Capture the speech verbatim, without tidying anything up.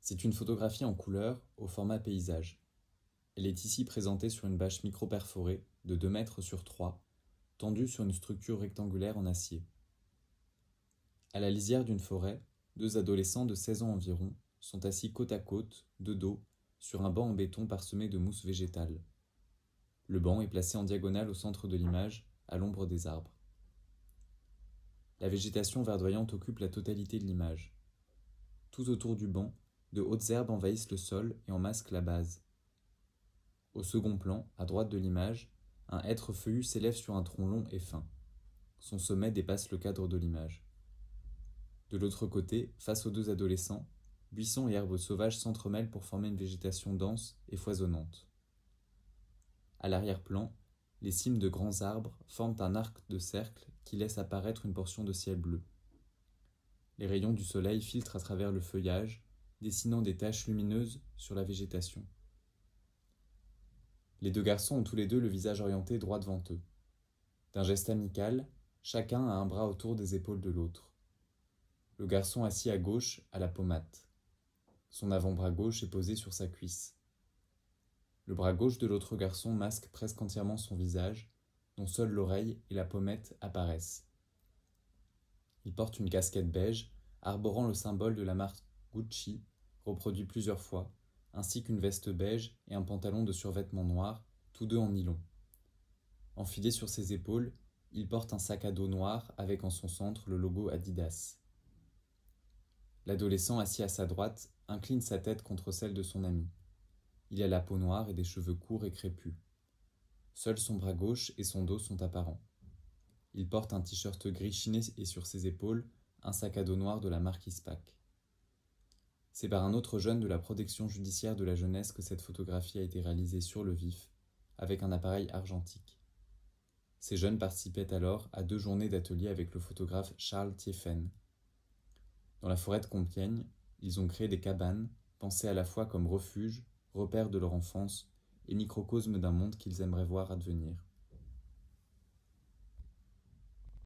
C'est une photographie en couleur au format paysage. Elle est ici présentée sur une bâche micro-perforée de deux mètres sur trois, tendue sur une structure rectangulaire en acier. À la lisière d'une forêt, deux adolescents de seize ans environ sont assis côte à côte, de dos, sur un banc en béton parsemé de mousse végétale. Le banc est placé en diagonale au centre de l'image, à l'ombre des arbres. La végétation verdoyante occupe la totalité de l'image. Tout autour du banc, de hautes herbes envahissent le sol et en masquent la base. Au second plan, à droite de l'image, un hêtre feuillu s'élève sur un tronc long et fin. Son sommet dépasse le cadre de l'image. De l'autre côté, face aux deux adolescents, buissons et herbes sauvages s'entremêlent pour former une végétation dense et foisonnante. À l'arrière-plan, les cimes de grands arbres forment un arc de cercle qui laisse apparaître une portion de ciel bleu. Les rayons du soleil filtrent à travers le feuillage, dessinant des taches lumineuses sur la végétation. Les deux garçons ont tous les deux le visage orienté droit devant eux. D'un geste amical, chacun a un bras autour des épaules de l'autre. Le garçon assis à gauche a la pommette. Son avant-bras gauche est posé sur sa cuisse. Le bras gauche de l'autre garçon masque presque entièrement son visage, dont seule l'oreille et la pommette apparaissent. Il porte une casquette beige, arborant le symbole de la marque Gucci, reproduit plusieurs fois, ainsi qu'une veste beige et un pantalon de survêtement noir, tous deux en nylon. Enfilé sur ses épaules, il porte un sac à dos noir avec en son centre le logo Adidas. L'adolescent assis à sa droite incline sa tête contre celle de son ami. Il a la peau noire et des cheveux courts et crépus. Seuls son bras gauche et son dos sont apparents. Il porte un t-shirt gris chiné et sur ses épaules, un sac à dos noir de la marque Ispac. C'est par un autre jeune de la protection judiciaire de la jeunesse que cette photographie a été réalisée sur le vif, avec un appareil argentique. Ces jeunes participaient alors à deux journées d'atelier avec le photographe Charles Thieffen. Dans la forêt de Compiègne, ils ont créé des cabanes, pensées à la fois comme refuge, repères de leur enfance et microcosme d'un monde qu'ils aimeraient voir advenir.